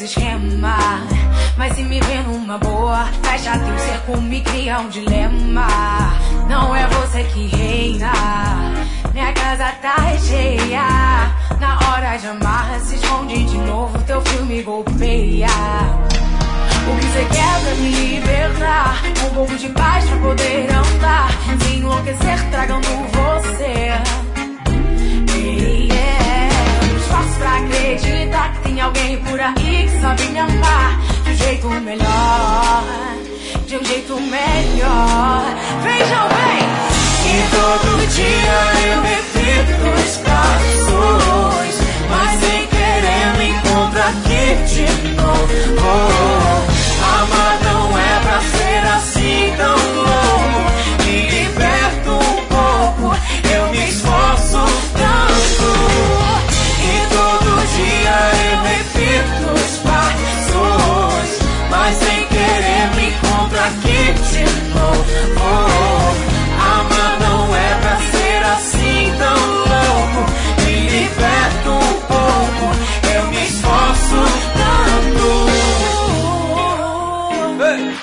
esquema. Mas se me vê numa boa, fecha teu cerco, me cria um dilema. Não é você que reina, minha casa tá cheia. Na hora de amar, se esconde de novo, teu filme golpeia. O que cê quer pra me libertar? Um pouco de paz pra poder andar sem enlouquecer, tragando você. Eu esforço pra acreditar que tem alguém por aí que sabe me amar de um jeito melhor, de um jeito melhor. Vejam bem! E todo dia eu repito os passos, mas sem querer me encontro aqui de novo. Amar não é pra ser assim tão louco. Me liberto um pouco, eu me esforço tanto. E todo dia eu repito os passos, mas sem querer me encontro aqui de novo. Amar não é pra ser assim tão louco. Me liberto um pouco, eu me esforço tanto. Hey.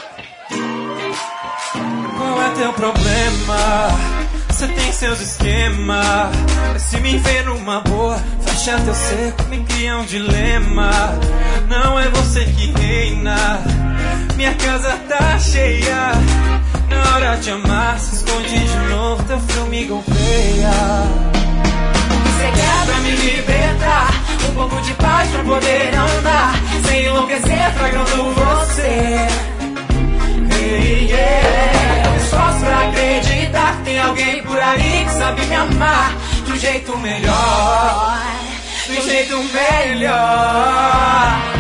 Qual é teu problema? Você tem seus esquemas. Se me vê numa boa, fecha teu cerco, me cria um dilema. Não é você que reina, minha casa tá cheia. Na hora de amar, se esconde de novo, teu filme golpeia. Você quer pra me libertar, um pouco de paz pra poder andar sem enlouquecer, tragando você. Eu esforço pra acreditar que tem alguém por aí que sabe me amar de um jeito melhor, de um jeito melhor.